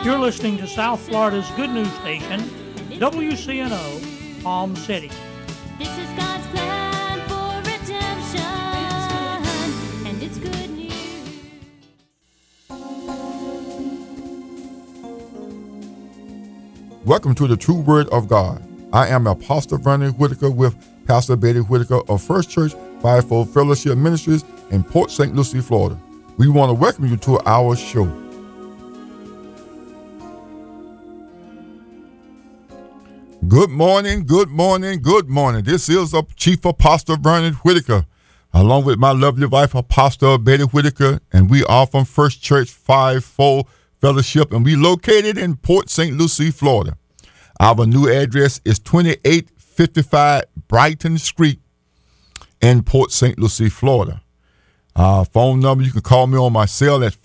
You're listening to South Florida's good news station, WCNO, Palm City. This is God's plan for redemption, and it's good news. Welcome to the True Word of God. I am Apostle Vernon Whitaker with Pastor Betty Whitaker of First Church Fivefold Fellowship Ministries in Port St. Lucie, Florida. We want to welcome you to our show. Good morning, good morning, good morning. This is Chief Apostle Vernon Whitaker, along with my lovely wife, Apostle Betty Whitaker, and we are from First Church Fivefold Fellowship, and we located in Port St. Lucie, Florida. Our new address is 2855 Brighton Street in Port St. Lucie, Florida. Phone number, you can call me on my cell at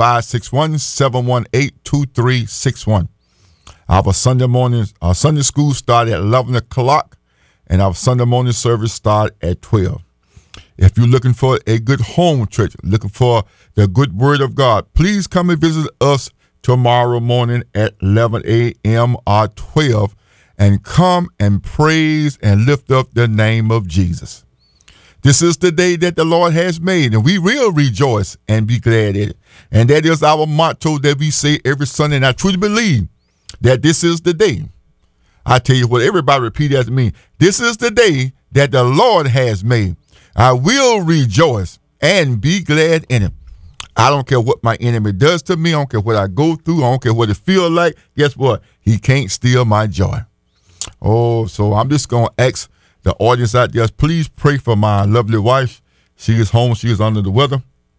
561-718-2361. Our Sunday school start at 11 o'clock, and our Sunday morning service start at 12. If you're looking for a good home church, looking for the good word of God, please come and visit us tomorrow morning at 11 a.m. or 12, and come and praise and lift up the name of Jesus. This is the day that the Lord has made, and we will rejoice and be glad in it. And that is our motto that we say every Sunday, and I truly believe that this is the day. I tell you what, everybody repeat after me. This is the day that the Lord has made. I will rejoice and be glad in it. I don't care what my enemy does to me. I don't care what I go through. I don't care what it feels like. Guess what? He can't steal my joy. Oh, so I'm just going to ask the audience out there, please pray for my lovely wife. She is home. She is under the weather.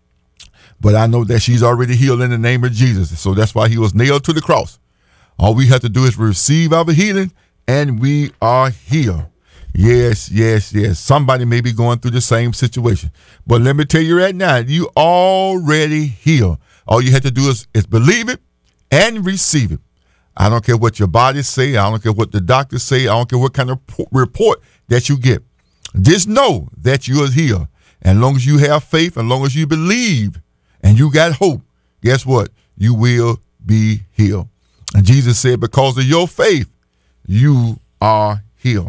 But I know that she's already healed in the name of Jesus. So that's why he was nailed to the cross. All we have to do is receive our healing, and we are healed. Yes, yes, yes. Somebody may be going through the same situation. But let me tell you right now, you already healed. All you have to do is believe it and receive it. I don't care what your body say. I don't care what the doctors say. I don't care what kind of report that you get. Just know that you are healed. And as long as you have faith, as long as you believe and you got hope, guess what? You will be healed. And Jesus said, because of your faith, you are healed.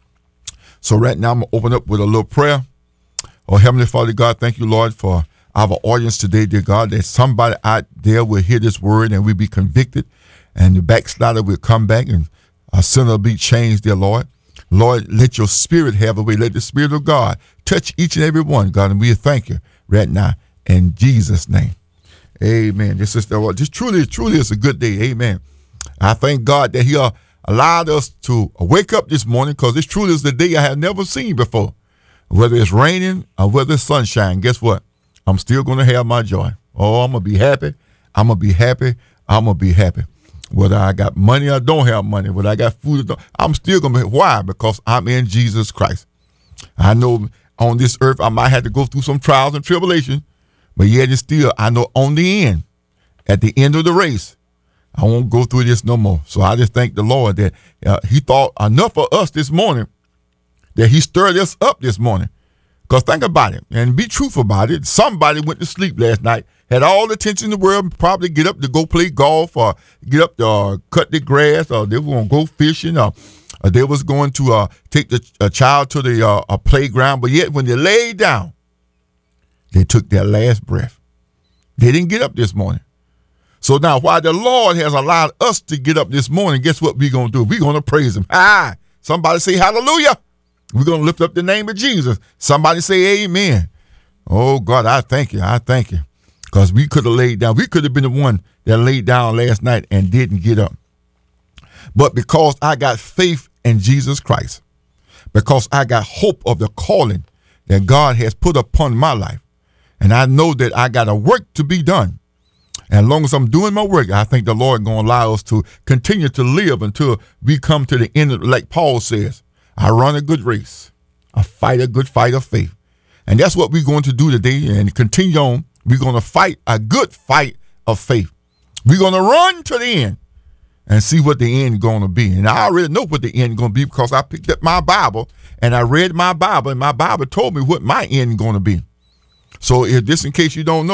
So right now, I'm going to open up with a little prayer. Oh, Heavenly Father God, thank you, Lord, for our audience today, dear God, that somebody out there will hear this word and will be convicted, and the backslider will come back, and a sinner will be changed, dear Lord. Lord, let your spirit have a way. Let the spirit of God touch each and every one, God, and we thank you right now in Jesus' name. Amen. This is truly is a good day. Amen. I thank God that he allowed us to wake up this morning, because this truly is the day I have never seen before. Whether it's raining or whether it's sunshine, guess what? I'm still going to have my joy. Oh, I'm going to be happy. I'm going to be happy. I'm going to be happy. Whether I got money or don't have money, whether I got food or don't, I'm still going to be. Why? Because I'm in Jesus Christ. I know on this earth I might have to go through some trials and tribulations, but yet and still, I know on the end, at the end of the race, I won't go through this no more. So I just thank the Lord that he thought enough of us this morning, that he stirred us up this morning. Because think about it, and be truthful about it. Somebody went to sleep last night, had all the attention in the world, probably get up to go play golf, or get up to cut the grass, or they were going to go fishing, or they was going to take the child to the playground. But yet when they laid down, they took their last breath. They didn't get up this morning. So now, while the Lord has allowed us to get up this morning, guess what we're going to do? We're going to praise him. Somebody say hallelujah. We're going to lift up the name of Jesus. Somebody say amen. Oh, God, I thank you. I thank you. Because we could have laid down. We could have been the one that laid down last night and didn't get up. But because I got faith in Jesus Christ, because I got hope of the calling that God has put upon my life, and I know that I got a work to be done. And as long as I'm doing my work, I think the Lord is going to allow us to continue to live until we come to the end of, like Paul says, I run a good race. I fight a good fight of faith. And that's what we're going to do today and continue on. We're going to fight a good fight of faith. We're going to run to the end and see what the end is going to be. And I already know what the end is going to be, because I picked up my Bible and I read my Bible, and my Bible told me what my end is going to be. So if just in case you don't know,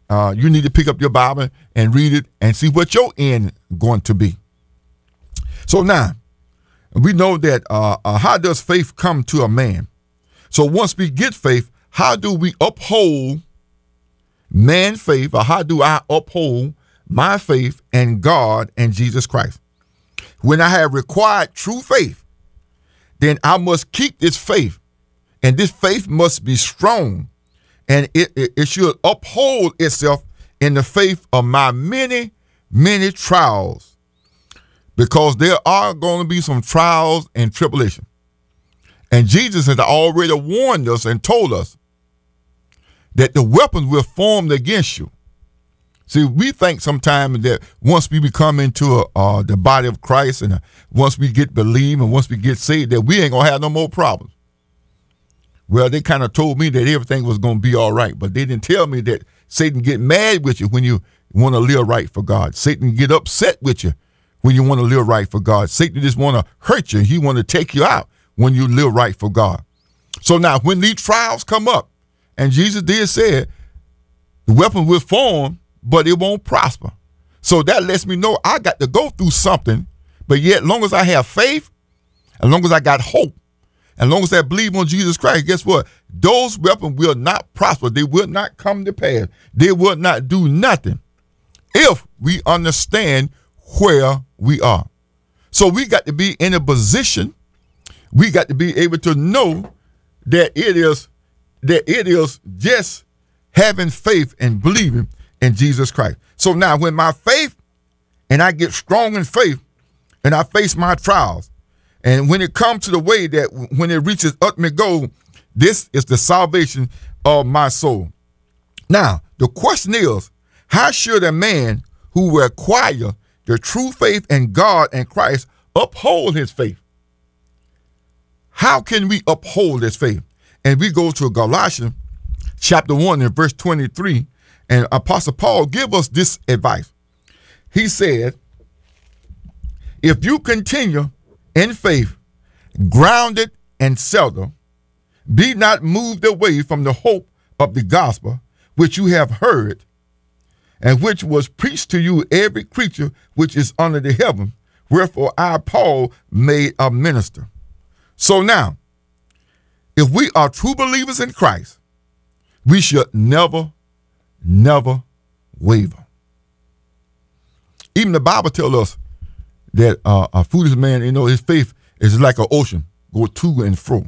you need to pick up your Bible and read it and see what your end going to be. So now, we know that how does faith come to a man? So once we get faith, how do we uphold man faith, or how do I uphold my faith in God and Jesus Christ? When I have required true faith, then I must keep this faith, and this faith must be strong, and it should uphold itself in the faith of my many, many trials, because there are going to be some trials and tribulation. And Jesus has already warned us and told us that the weapons will form against you. See, we think sometimes that once we become into the body of Christ, and once we get believed and once we get saved, that we ain't going to have no more problems. Well, they kind of told me that everything was going to be all right, but they didn't tell me that Satan get mad with you when you want to live right for God. Satan get upset with you when you want to live right for God. Satan just want to hurt you. He want to take you out when you live right for God. So now when these trials come up, and Jesus did say the weapon will form, but it won't prosper. So that lets me know I got to go through something, but yet long as I have faith, as long as I got hope, as long as I believe on Jesus Christ, guess what? Those weapons will not prosper. They will not come to pass. They will not do nothing if we understand where we are. So we got to be in a position, we got to be able to know that it is just having faith and believing in Jesus Christ. So now when my faith, and I get strong in faith, and I face my trials, and when it comes to the way that when it reaches ultimate goal, this is the salvation of my soul. Now, the question is, how should a man who will acquire the true faith in God and Christ uphold his faith? How can we uphold this faith? And we go to Galatians chapter 1 and verse 23, and Apostle Paul give us this advice. He said, if you continue in faith, grounded and settled, be not moved away from the hope of the gospel which you have heard, and which was preached to you every creature which is under the heaven, wherefore I, Paul, made a minister. So now, if we are true believers in Christ, we should never, never waver. Even the Bible tells us that a foolish man, his faith is like an ocean, go to and fro.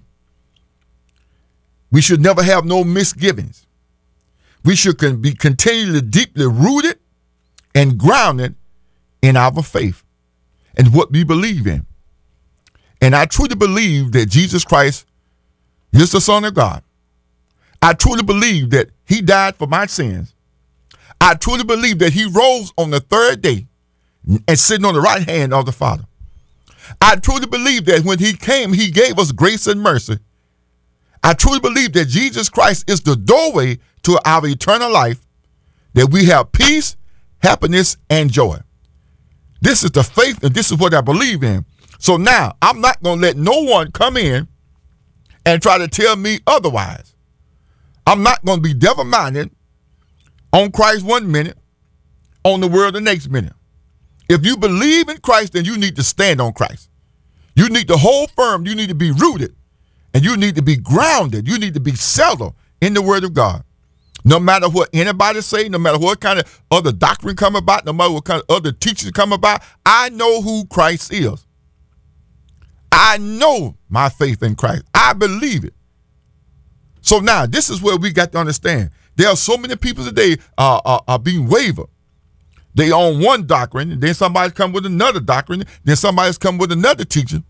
We should never have no misgivings. We should be continually deeply rooted and grounded in our faith and what we believe in. And I truly believe that Jesus Christ is the Son of God. I truly believe that he died for my sins. I truly believe that he rose on the third day and sitting on the right hand of the Father. I truly believe that when he came, he gave us grace and mercy. I truly believe that Jesus Christ is the doorway to our eternal life, that we have peace, happiness, and joy. This is the faith, and this is what I believe in. So now, I'm not going to let no one come in and try to tell me otherwise. I'm not going to be devil-minded on Christ 1 minute, on the world the next minute. If you believe in Christ, then you need to stand on Christ. You need to hold firm. You need to be rooted. And you need to be grounded. You need to be settled in the word of God. No matter what anybody say, no matter what kind of other doctrine come about, no matter what kind of other teachings come about, I know who Christ is. I know my faith in Christ. I believe it. So now, this is where we got to understand. There are so many people today are being wavered. They own one doctrine, and then somebody's come with another doctrine, then somebody's come with another teaching.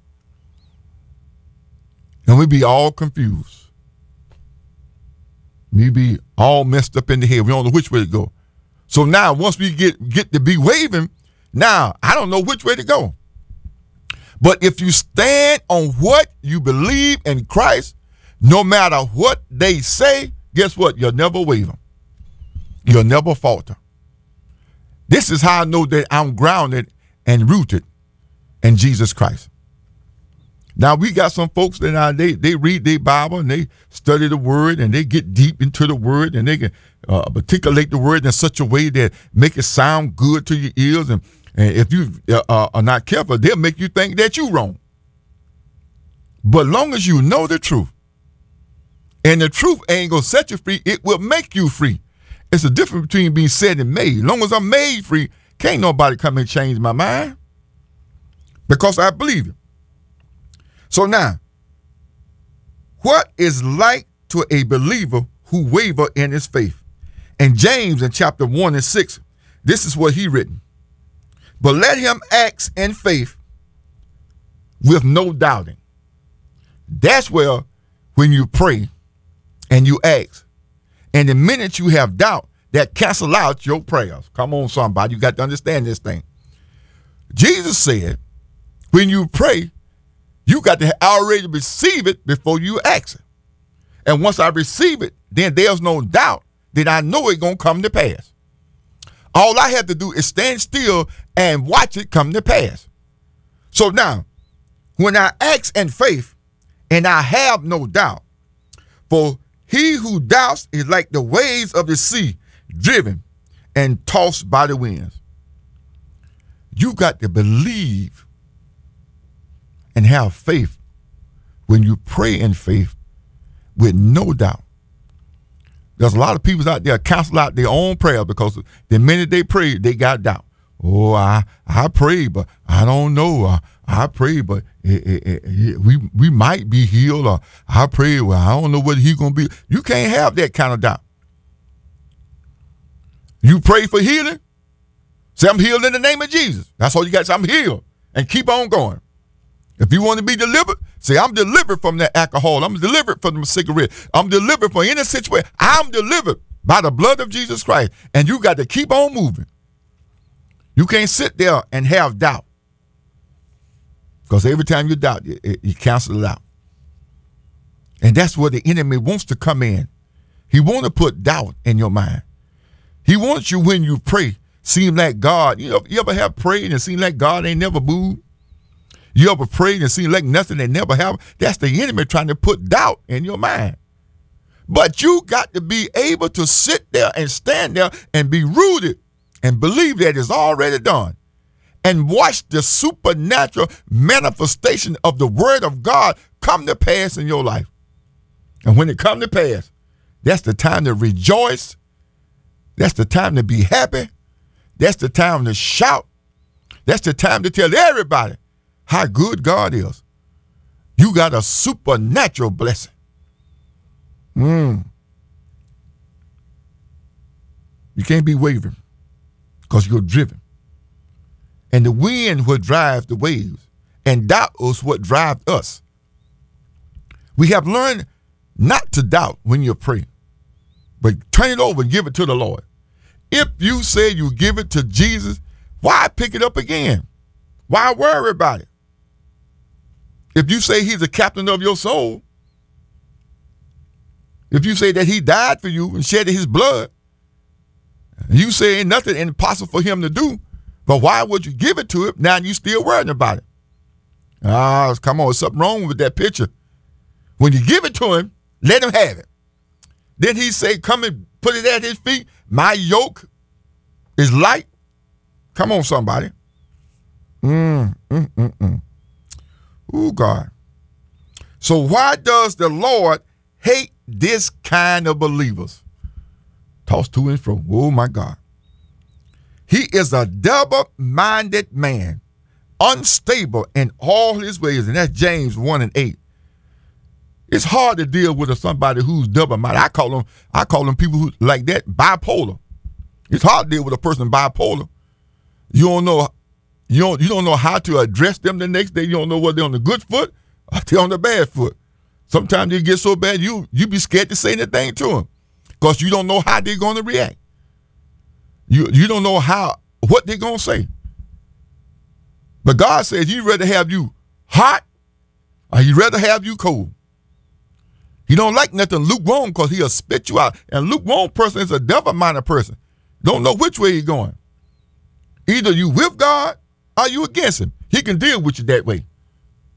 And we be all confused. We be all messed up in the head. We don't know which way to go. So now, once we get to be waving, now I don't know which way to go. But if you stand on what you believe in Christ, no matter what they say, guess what? You'll never waver. You'll never falter. This is how I know that I'm grounded and rooted in Jesus Christ. Now, we got some folks that now they read their Bible and they study the word and they get deep into the word and they can articulate the word in such a way that make it sound good to your ears. And if you are not careful, they'll make you think that you're wrong. But long as you know the truth, and the truth ain't going to set you free, it will make you free. It's a difference between being set and made. As long as I'm made free, can't nobody come and change my mind because I believe it. So now, what is like to a believer who waver in his faith? And James in chapter 1 and 6, this is what he written. But let him act in faith with no doubting. That's where when you pray and you ask, and the minute you have doubt, that cancel out your prayers. Come on, somebody. You got to understand this thing. Jesus said, when you pray, you got to already receive it before you ask it. And once I receive it, then there's no doubt that I know it's going to come to pass. All I have to do is stand still and watch it come to pass. So now, when I ask in faith, and I have no doubt, for he who doubts is like the waves of the sea, driven and tossed by the winds. You got to believe and have faith when you pray in faith with no doubt. There's a lot of people out there cancel out their own prayer because the minute they pray, they got doubt. Oh, I pray, but I don't know. I pray, but we might be healed. Or I pray, well, I don't know whether he's going to be. You can't have that kind of doubt. You pray for healing. Say, I'm healed in the name of Jesus. That's all you got to say, I'm healed. And keep on going. If you want to be delivered, say, I'm delivered from that alcohol. I'm delivered from the cigarette. I'm delivered from any situation. I'm delivered by the blood of Jesus Christ. And you got to keep on moving. You can't sit there and have doubt. Because every time you doubt, you cancel it out. And that's where the enemy wants to come in. He wants to put doubt in your mind. He wants you, when you pray, seem like God. You ever have prayed and seem like God ain't never moved? You ever prayed and seem like nothing ain't never happened? That's the enemy trying to put doubt in your mind. But you got to be able to sit there and stand there and be rooted and believe that it's already done. And watch the supernatural manifestation of the word of God come to pass in your life. And when it come to pass, that's the time to rejoice. That's the time to be happy. That's the time to shout. That's the time to tell everybody how good God is. You got a supernatural blessing. You can't be wavering because you're driven. And the wind will drive the waves, and doubt is what drives us. We have learned not to doubt when you pray, but turn it over and give it to the Lord. If you say you give it to Jesus, why pick it up again? Why worry about it? If you say he's the captain of your soul, if you say that he died for you and shed his blood, you say ain't nothing impossible for him to do, but why would you give it to him now and you still worrying about it? Come on, there's something wrong with that picture. When you give it to him, let him have it. Then he say, come and put it at his feet. My yoke is light. Come on, somebody. Oh, God. So why does the Lord hate this kind of believers? Toss to and fro. Oh, my God. He is a double-minded man, unstable in all his ways. And that's James 1 and 8. It's hard to deal with somebody who's double-minded. I call them people who like that bipolar. It's hard to deal with a person bipolar. You don't know how to address them the next day. You don't know whether they're on the good foot or they're on the bad foot. Sometimes they get so bad you be scared to say anything to them because you don't know how they're going to react. You don't know what they're going to say. But God says he'd rather have you hot or he'd rather have you cold. He don't like nothing lukewarm because he'll spit you out. And lukewarm person is a double-minded person. Don't know which way he's going. Either you with God or you against him. He can deal with you that way.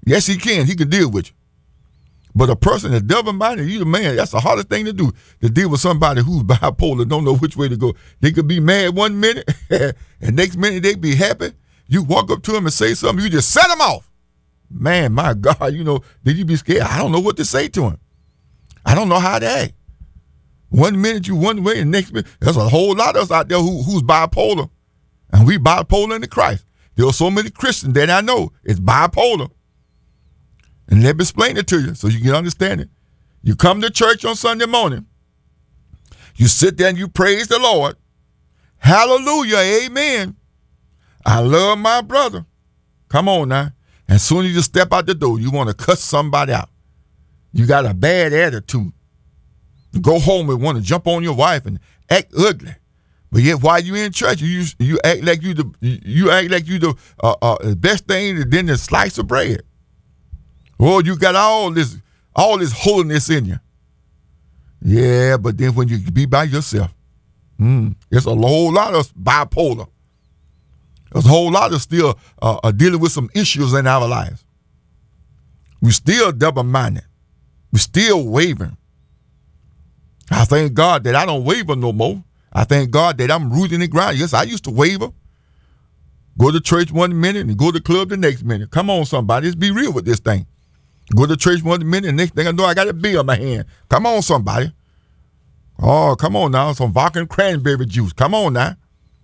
Yes, he can. He can deal with you. But a person that's double-minded, you the man, that's the hardest thing to do, to deal with somebody who's bipolar, don't know which way to go. They could be mad one minute, and next minute they be happy. You walk up to them and say something, you just set them off. Man, my God, did you be scared? I don't know what to say to him. I don't know how to act. One minute you one way, and next minute, there's a whole lot of us out there who's bipolar, and we bipolar into Christ. There are so many Christians that I know is bipolar. And let me explain it to you so you can understand it. You come to church on Sunday morning. You sit there and you praise the Lord. Hallelujah, amen. I love my brother. Come on now. As soon as you step out the door, you want to cuss somebody out. You got a bad attitude. You go home and want to jump on your wife and act ugly. But yet while you in church, you act like you the best thing than the slice of bread. Oh, you got all this holiness in you. Yeah, but then when you be by yourself, it's a whole lot of bipolar. There's a whole lot of still dealing with some issues in our lives. We still double-minded. We still wavering. I thank God that I don't waver no more. I thank God that I'm rooted in the ground. Yes, I used to waver. Go to church one minute and go to the club the next minute. Come on, somebody. Let's be real with this thing. Go to church one minute, and next thing I know, I got a bill in my hand. Come on, somebody. Oh, come on now. Some vodka and cranberry juice. Come on now.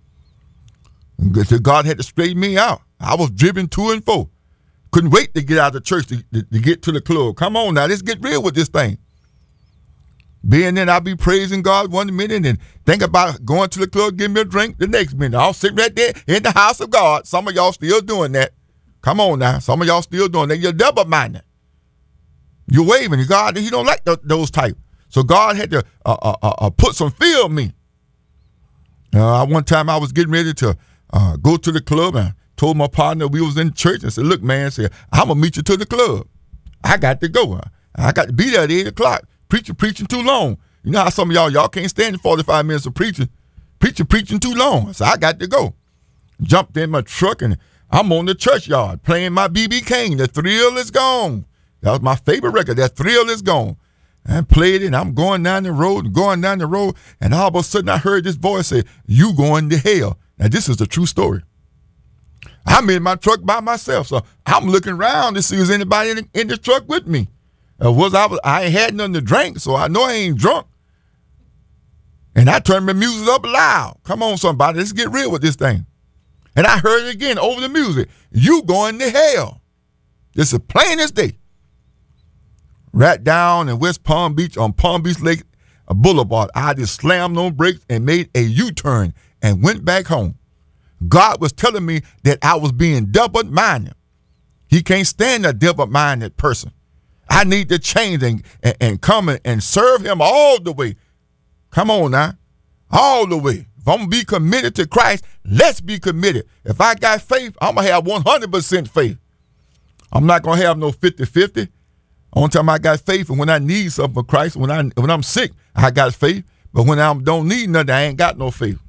And God had to straighten me out. I was driven to and fro. Couldn't wait to get out of the church to get to the club. Come on now. Let's get real with this thing. Being then I'll be praising God one minute and think about going to the club, give me a drink the next minute. I'll sit right there in the house of God. Some of y'all still doing that. Come on now. Some of y'all still doing that. You're double-minded. You're waving. God, he don't like those type. So God had to put some fear in me. One time I was getting ready to go to the club, and I told my partner we was in church and said, look, man, I'm going to meet you to the club. I got to go. I got to be there at 8 o'clock. Preaching too long. You know how some of y'all can't stand 45 minutes of preaching. Preaching too long. So I got to go. Jumped in my truck, and I'm on the church yard playing my B.B. King. The Thrill Is Gone. That was my favorite record. That Thrill Is Gone. And played it, and I'm going down the road, and all of a sudden I heard this voice say, you going to hell. Now, this is a true story. I'm in my truck by myself, so I'm looking around to see if there's anybody in the truck with me. I ain't had nothing to drink, so I know I ain't drunk. And I turned my music up loud. Come on, somebody, let's get real with this thing. And I heard it again over the music. You going to hell. This is plain as day. Right down in West Palm Beach on Palm Beach Lake Boulevard, I just slammed on brakes and made a U-turn and went back home. God was telling me that I was being double-minded. He can't stand a double-minded person. I need to change and come and serve him all the way. Come on now. All the way. If I'm going to be committed to Christ, let's be committed. If I got faith, I'm going to have 100% faith. I'm not going to have no 50-50. Only time I got faith, and when I need something for Christ, when I'm sick, I got faith. But when I don't need nothing, I ain't got no faith.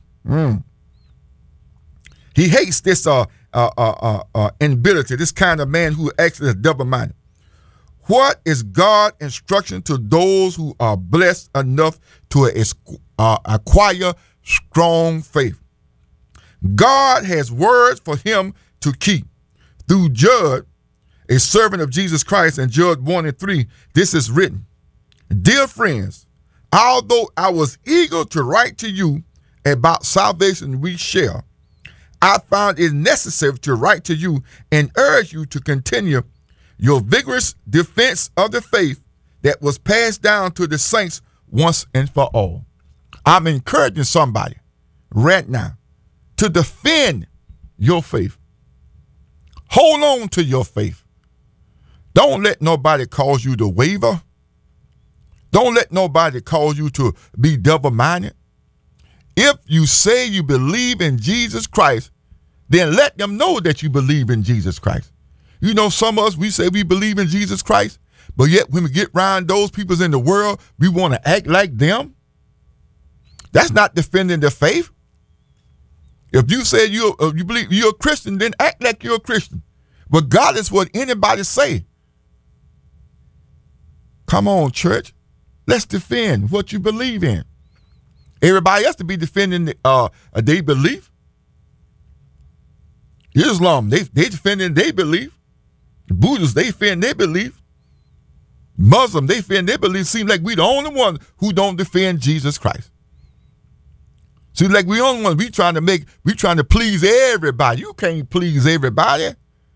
He hates this inability, this kind of man who actually is double-minded. What is God's instruction to those who are blessed enough to acquire strong faith? God has words for him to keep. Through Jude, a servant of Jesus Christ, in Jude 1 and 3, this is written. Dear friends, although I was eager to write to you about salvation we share, I found it necessary to write to you and urge you to continue your vigorous defense of the faith that was passed down to the saints once and for all. I'm encouraging somebody right now to defend your faith. Hold on to your faith. Don't let nobody cause you to waver. Don't let nobody cause you to be double-minded. If you say you believe in Jesus Christ, then let them know that you believe in Jesus Christ. You know, some of us, we say we believe in Jesus Christ, but yet when we get around those people in the world, we want to act like them. That's not defending the faith. If you say you believe you're a Christian, then act like you're a Christian. regardless what anybody say. Come on, church. Let's defend what you believe in. Everybody else to be defending their belief. Islam, they defending their belief. The Buddhists, they defend their belief. Muslim, they defend their belief. Seems like we the only one who don't defend Jesus Christ. Seems like we the only one. We trying to please everybody. You can't please everybody.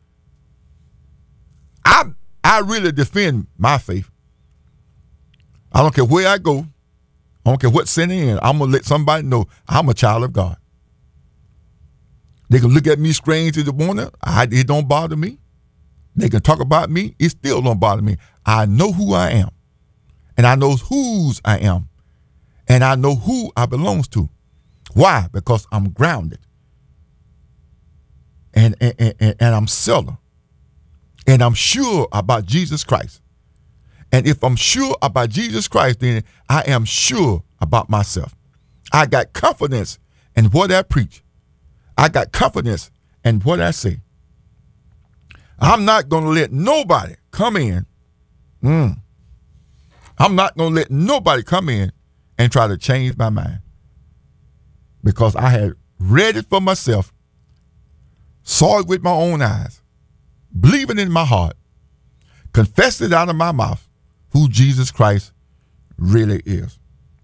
I really defend my faith. I don't care where I go. I don't care what center in. I'm going to let somebody know I'm a child of God. They can look at me strange in the morning. It don't bother me. They can talk about me. It still don't bother me. I know who I am. And I know whose I am. And I know who I belongs to. Why? Because I'm grounded. And I'm settled. And I'm sure about Jesus Christ. And if I'm sure about Jesus Christ, then I am sure about myself. I got confidence in what I preach. I got confidence in what I say. I'm not going to let nobody come in. I'm not going to let nobody come in and try to change my mind. Because I had read it for myself, saw it with my own eyes, believing in my heart, confessed it out of my mouth, who Jesus Christ really is.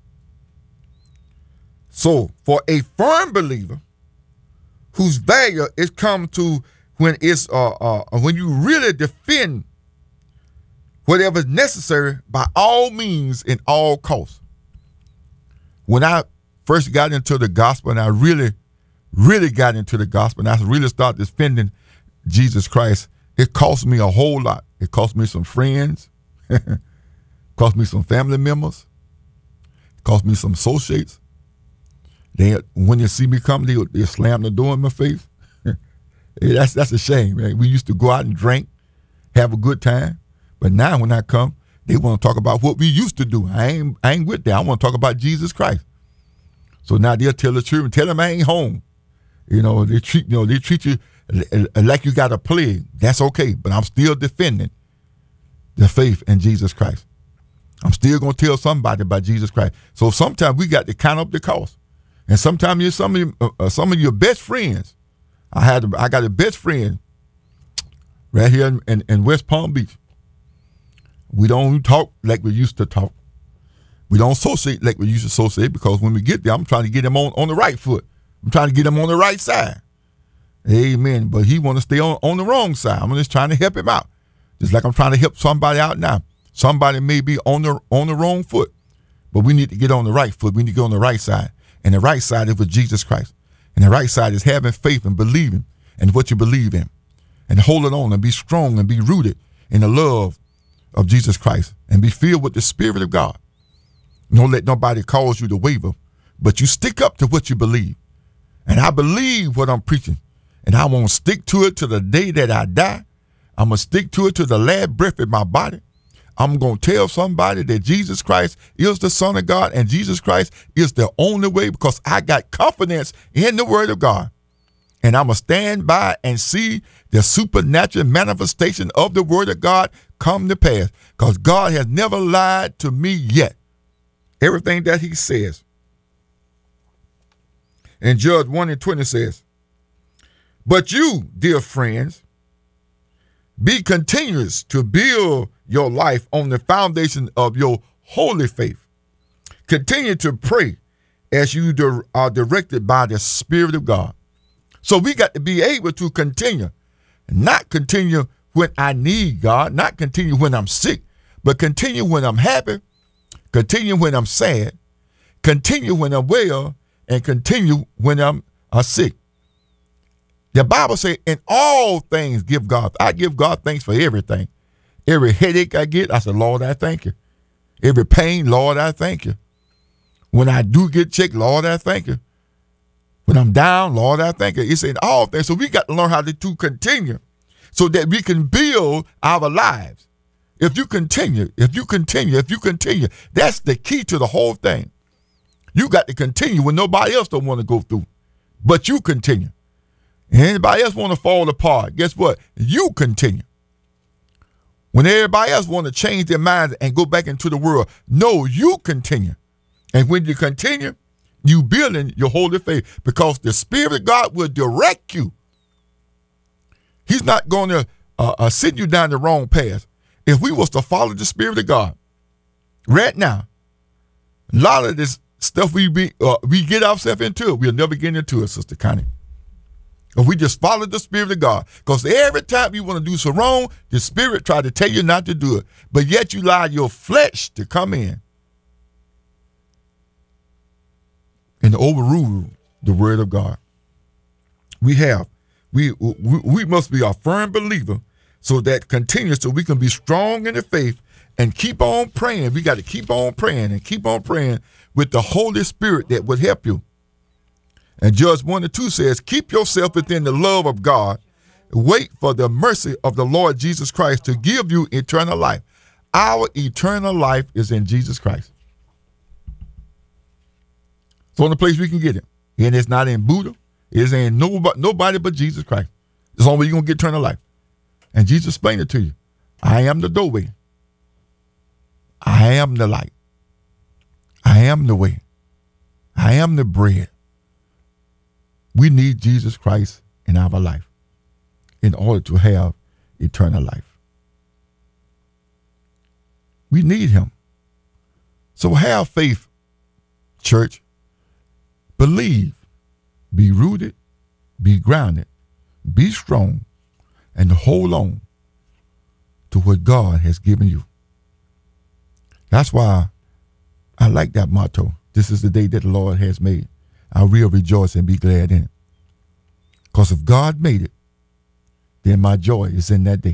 So, for a firm believer whose value is come to when you really defend whatever is necessary by all means and all costs. When I first got into the gospel and I really got into the gospel and I really started defending Jesus Christ, it cost me a whole lot. It cost me some friends. Cost me some family members. Cost me some associates. When they see me come, they slam the door in my face. That's a shame, man. We used to go out and drink, have a good time. But now when I come, they want to talk about what we used to do. I ain't with that. I want to talk about Jesus Christ. So now they'll tell the children, tell them I ain't home. They treat you like you got a plague. That's okay. But I'm still defending the faith in Jesus Christ. I'm still going to tell somebody about Jesus Christ. So sometimes we got to count up the cost. And sometimes some of your best friends. I got a best friend right here in West Palm Beach. We don't talk like we used to talk. We don't associate like we used to associate because when we get there, I'm trying to get him on the right foot. I'm trying to get him on the right side. Amen. But he want to stay on the wrong side. I'm just trying to help him out. Just like I'm trying to help somebody out now. Somebody may be on the wrong foot, but we need to get on the right foot. We need to get on the right side. And the right side is with Jesus Christ. And the right side is having faith and believing in what you believe in. And holding on and be strong and be rooted in the love of Jesus Christ. And be filled with the Spirit of God. Don't let nobody cause you to waver, but you stick up to what you believe. And I believe what I'm preaching. And I won't stick to it to the day that I die. I'm going to stick to it to the last breath in my body. I'm going to tell somebody that Jesus Christ is the Son of God and Jesus Christ is the only way because I got confidence in the Word of God. And I'm going to stand by and see the supernatural manifestation of the Word of God come to pass because God has never lied to me yet. Everything that he says. And Judge 1:20 says, but you, dear friends, be continuous to build your life on the foundation of your holy faith. Continue to pray as you are directed by the Spirit of God. So we got to be able to continue, not continue when I need God, not continue when I'm sick, but continue when I'm happy, continue when I'm sad, continue when I'm well, and continue when I'm sick. The Bible says, in all things give God. I give God thanks for everything. Every headache I get, I say, Lord, I thank you. Every pain, Lord, I thank you. When I do get sick, Lord, I thank you. When I'm down, Lord, I thank you. It's in all things. So we got to learn how to continue so that we can build our lives. If you continue, that's the key to the whole thing. You got to continue when nobody else don't want to go through, but you continue. And anybody else want to fall apart, guess what? You continue. When everybody else want to change their minds and go back into the world, no, you continue. And when you continue, you building your holy faith because the Spirit of God will direct you. He's not going to send you down the wrong path. If we was to follow the Spirit of God right now, a lot of this stuff we get ourselves into, we'll never get into it, Sister Connie. If we just follow the Spirit of God, because every time you want to do so wrong, the Spirit try to tell you not to do it, but yet you allow your flesh to come in and overrule the Word of God. We must be a firm believer so that continues so we can be strong in the faith and keep on praying. We got to keep on praying and keep on praying with the Holy Spirit that would help you. And Judge 1:2 says, keep yourself within the love of God. Wait for the mercy of the Lord Jesus Christ to give you eternal life. Our eternal life is in Jesus Christ. It's the only place we can get it. And it's not in Buddha. It's in nobody but Jesus Christ. It's the only way you're going to get eternal life. And Jesus explained it to you. I am the doorway. I am the light. I am the way. I am the bread. We need Jesus Christ in our life in order to have eternal life. We need him. So have faith, church. Believe. Be rooted. Be grounded. Be strong. And hold on to what God has given you. That's why I like that motto. This is the day that the Lord has made. I will rejoice and be glad in it. Because if God made it, then my joy is in that day.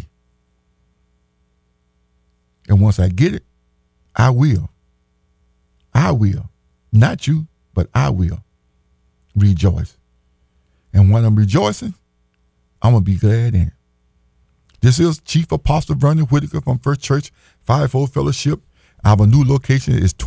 And once I get it, I will. I will. Not you, but I will rejoice. And when I'm rejoicing, I'm going to be glad in it. This is Chief Apostle Vernon Whitaker from First Church Fivefold Fellowship. Our new location is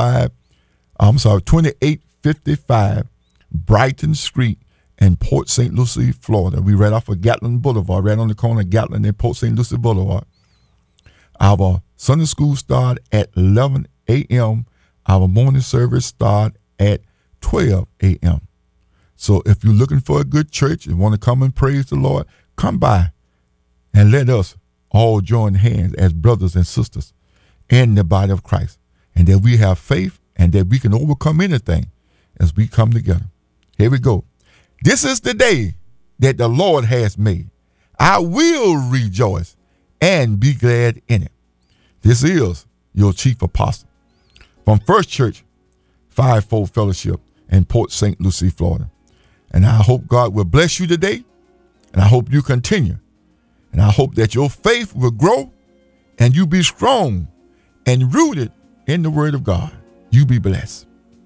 2855 Brighton Street in Port St. Lucie, Florida. We right off of Gatlin Boulevard, right on the corner of Gatlin and Port St. Lucie Boulevard. Our Sunday school start at 11 a.m. Our morning service start at 12 a.m. So if you're looking for a good church and want to come and praise the Lord, come by and let us all join hands as brothers and sisters in the body of Christ. And that we have faith and that we can overcome anything as we come together. Here we go. This is the day that the Lord has made. I will rejoice and be glad in it. This is your Chief Apostle from First Church Fivefold Fellowship in Port St. Lucie, Florida. And I hope God will bless you today. And I hope you continue. And I hope that your faith will grow and you be strong and rooted in the Word of God. You be blessed.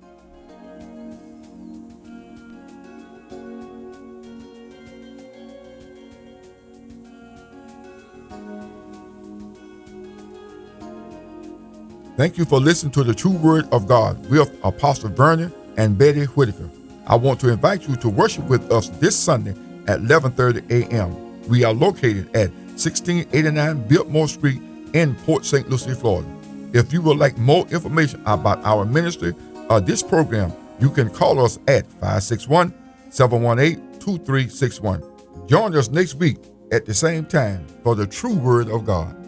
Thank you for listening to the True Word of God with Apostle Vernon and Betty Whitaker. I want to invite you to worship with us this Sunday at 11:30 a.m. We are located at 1689 Biltmore Street in Port St. Lucie, Florida. If you would like more information about our ministry or this program, you can call us at 561-718-2361. Join us next week at the same time for the True Word of God.